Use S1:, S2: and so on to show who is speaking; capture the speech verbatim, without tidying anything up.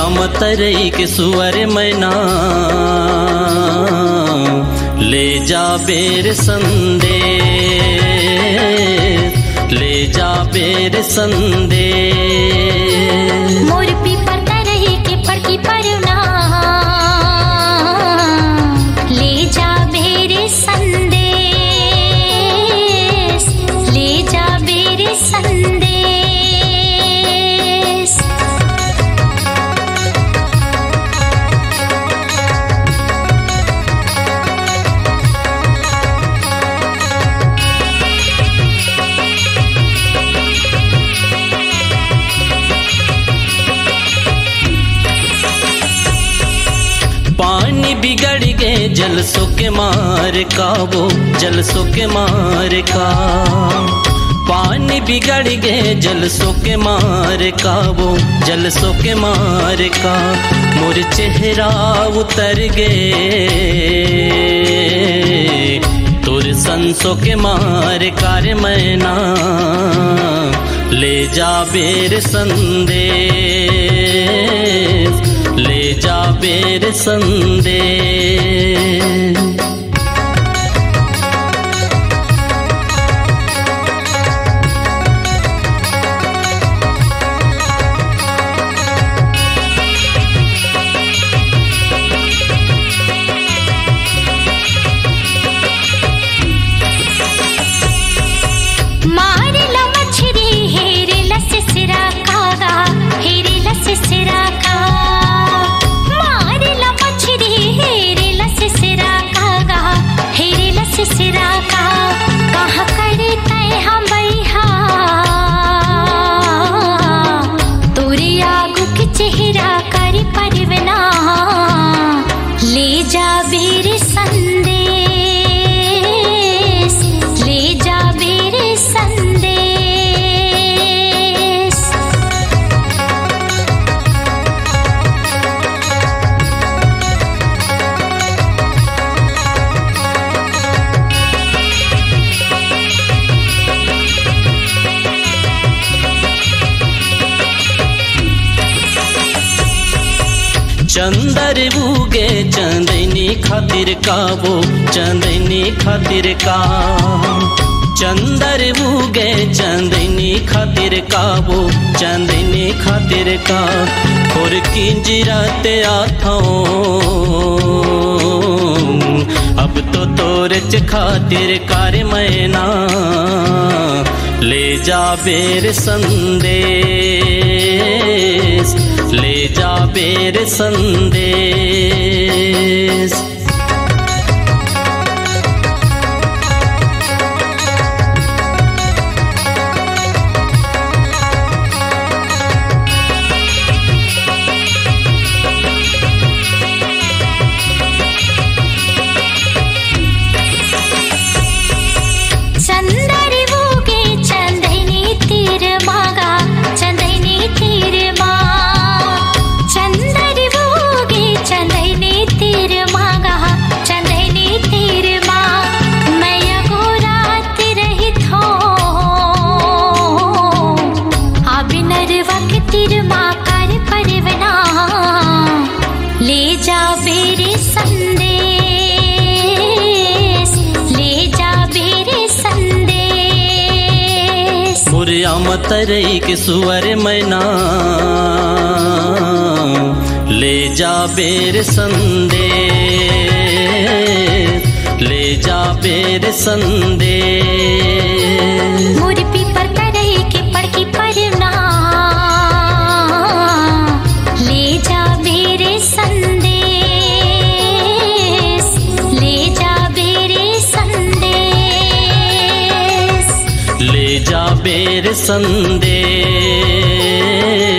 S1: मतरई के सुअर मैना ले जा बेर संदेश, ले जा बेर संदेश।
S2: मोर पीपर तरही के पड़की परना ले जा बेर संदेश, ले जा बेर संदेश।
S1: पानी बिगड़ गए जलसों के मार का, वो जलसों के मार का। पानी बिगड़ गए जलसों के मार का, वो जलसों के मार का। मोर चेहरा उतर गए तुर संसों के मार कार मैना ले जा बेर संदेश, ले जा बेर संदेश। ले जा बेर संदेश, ले जा बेर संदेश। चंदर बूगे चंदनी खातिर का, वो चंदनी खातिर का। चंदर बूगे चंदनी खातिर का, वो चंदनी खातिर का। और किंजराते आथों अब तो तोरच खातिर कार मैना ले जा बेर संदेश, ले जा बेर संदेश। ले जा बेर संदेश, ले जा बेर संदेश। मोरिया मतरई के सुअर मैना ले जा बेर संदेश, ले जा बेर संदेश।
S2: मोर पीपर तरही के पड़की परना ले जा बेर संदेश, ले जा बेर संदेश।
S1: ले जा बेर संदेश।